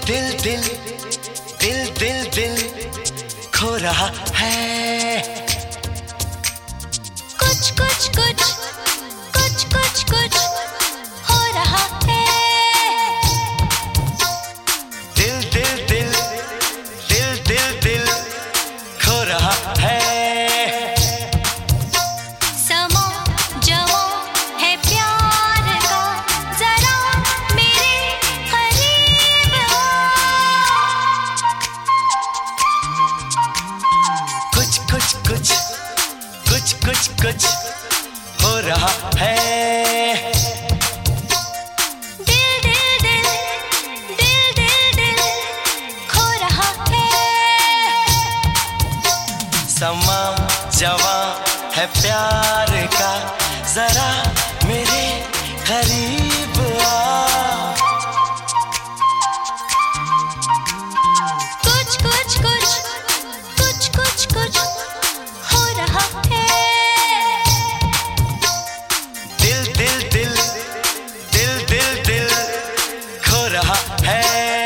दिल दिल दिल दिल दिल खो रहा है। कुछ कुछ कुछ कुछ कुछ कुछ हो रहा है। दिल दिल दिल दिल दिल दिल खो रहा है। समा जमा है प्यार का, जरा मेरे करीब आ। कुछ कुछ कुछ कुछ कुछ कुछ हो रहा है। दिल दिल दिल दिल दिल दिल खो रहा है। समा जवां है प्यार का, जरा मेरे करीब आ। कुछ कुछ कुछ कुछ कुछ कुछ हो रहा है। दिल दिल दिल दिल दिल दिल खो रहा है।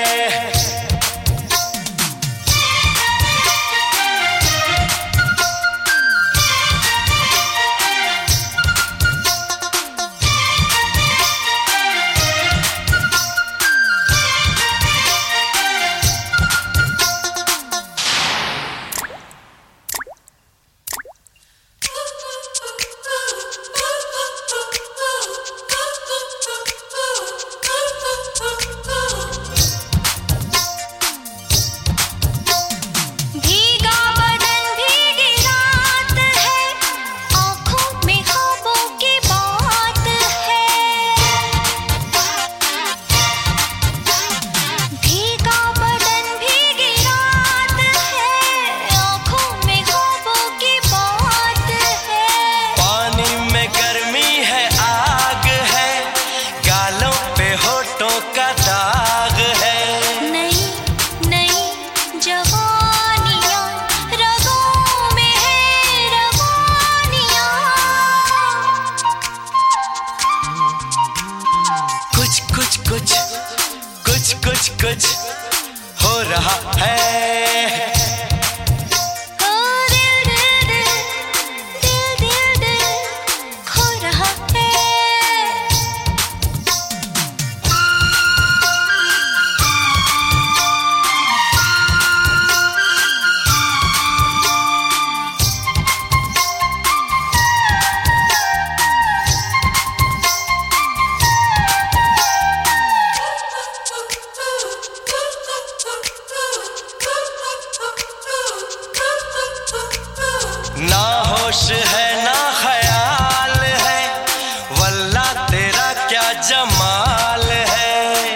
भीगा बदन भीगी रात है, आँखों में ख्वाबों की बात है। भीगा बदन भीगी रात है, आँखों में ख्वाबों की बात है। पानी में गर्मी है, आग है, गालों पे होठों का दाग है। नई नई जवानियाँ रगों में है रवानियाँ। कुछ कुछ कुछ कुछ कुछ कुछ हो रहा है। ओ दिल दिल दिल दिल दिल दिल खो रहा है। ना होश है ना ख्याल है, वल्ला तेरा क्या जमाल है।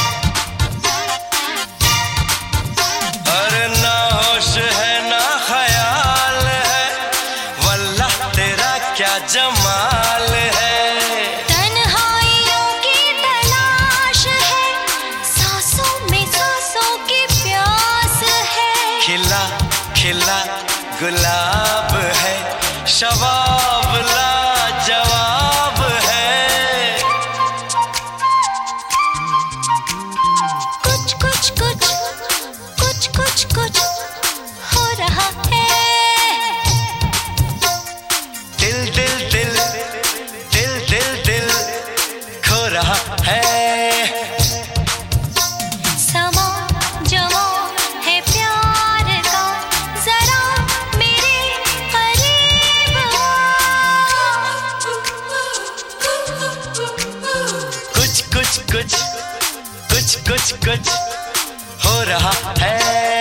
अरे ना होश है ना ख्याल है, वल्ला तेरा क्या जमाल है। तन्हाइयों की तलाश है, सांसों में सांसों की प्यास है। खिला खिला गुलाब है, शबाब लाजवाब है। कुछ कुछ कुछ कुछ कुछ कुछ हो रहा है। दिल दिल दिल दिल दिल दिल खो रहा है। समा जमा है प्यार का, जरा मेरे करीब आ। कुछ कुछ कुछ कुछ कुछ कुछ हो रहा है।